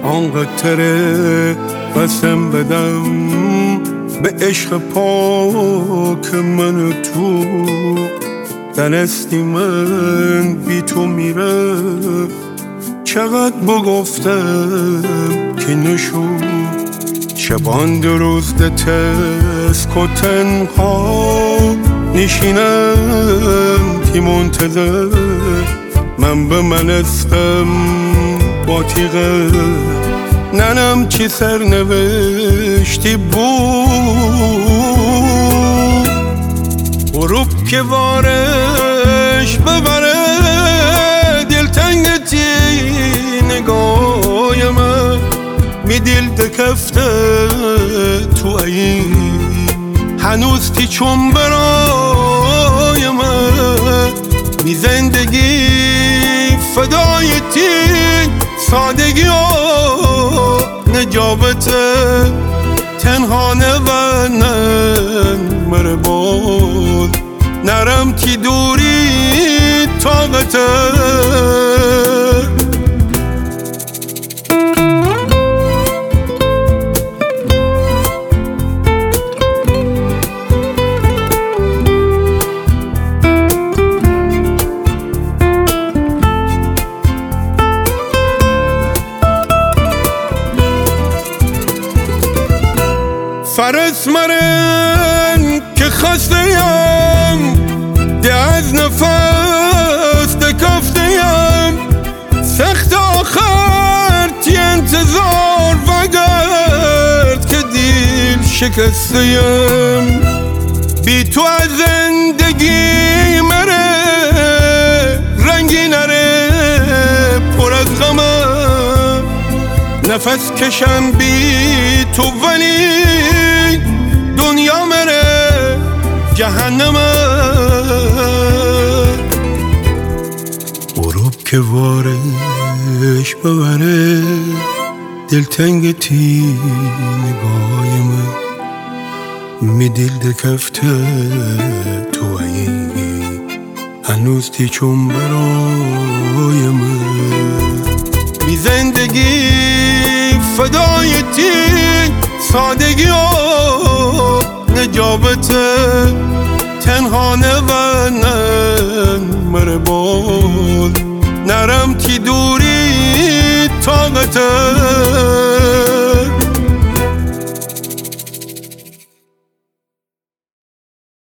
آنقدر قسم بدم به عشق پاک من و تو، دنستی من بی تو میره، چقدر بگفتم که نشد. شبان دو روز دتست که تنها نشینم تی منتظر، من به من اسقم با تیغه ننم چی سرنوشتی بود. غروب که وارش ببره دلتنگتی نگاه من، می دل دکفته تو این هنوز تی چون برای من، می زندگی فدای تی سادگی و نجابت تنها نونن مره بود، نرم تی دوری طاقت. فرس مرن که خستیم ده از نفس دکفتیم، سخت آخر تی انتظار وگرد که دیل شکستیم. بی تو از زندگی مره رنگی نره پر از غمم، نفس کشم بی تو ولی دنیا مره جهنمه. غروب که وارش ببره دلتنگ تی نگاه من، می دل دکفته تو این هنوز تی چون برای من، بی زندگی فدای تی سادگی و نجابت تنها نونن مره بود، نرم تی دوری طاقت.